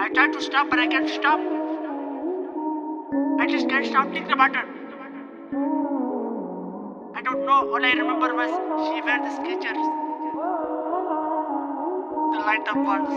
I try to stop, but I can't stop. I just can't stop thinking about her. I don't know. All I remember was she wear the Skechers, the light up ones.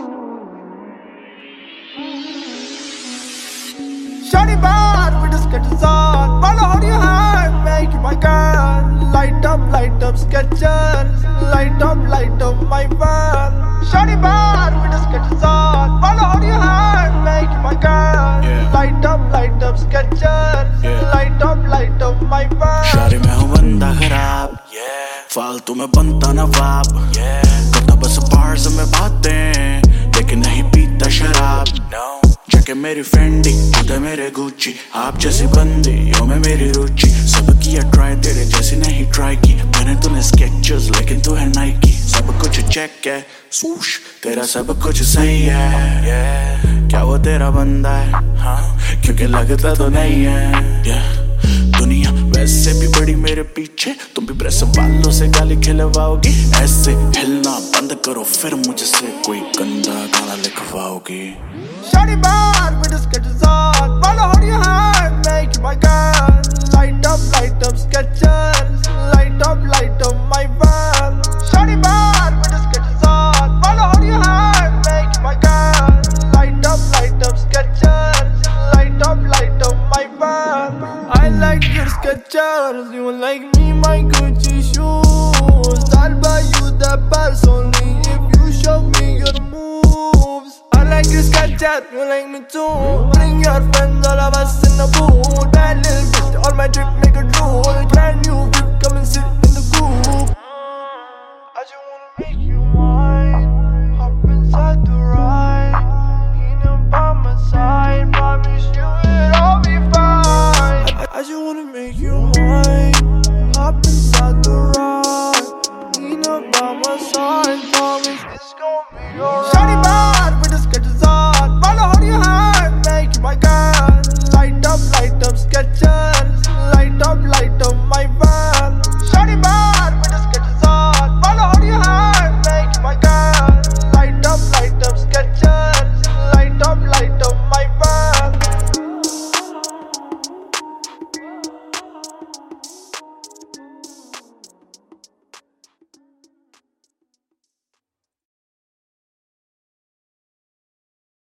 Shawty bad with the Skechers on. Wanna hold your hand, make you my girl. Light up Skechers. Light up my world. Shawty bad with the Skechers on. Wanna hold your hand, make you my girl. Light up Skechers. Light up my world. शारी मैं हूँ बंदा खराब, फालतू में बनता नवाब, करता बस बाहर में बातें, लेकिन नहीं पीता शराब। जाके मेरी फ्रेंडी, खुद है मेरे गुच्ची, आप जैसी बंदी यो में मेरी रुचि। सब किया ट्राई, तेरे जैसी नहीं ट्राई की मैंने। तूने स्केचर्स लेकिन तू है नाइकी। सब कुछ चेक है, सूश तेरा सब कुछ सही है। क्या वो तेरा बंदा है? हाँ, क्योंकि लगता तो नहीं है। दुनिया वैसे भी बड़ी मेरे पीछे, तुम भी प्रेस वालों से गाली खिलवाओगी। ऐसे हिलना बंद करो, फिर मुझसे कोई गंदा गाना लिखवाओगी। Shawty bad with the Skechers on. Wanna hold your hand, make you my girl. Light up Skechers. Light up my world. Shawty bad with the Skechers on. Wanna hold your hand, make you my girl. Light up Skechers. Light up my world. I like your Skechers, you like me my Gucci shoes. I'll buy you the purse only if you show me your moves. I like your Skechers, you like me too. Bring your friends, all of us in the booth. Bad little bitch, on my trip make a drool. Brand new whip, come and sit in the coupe.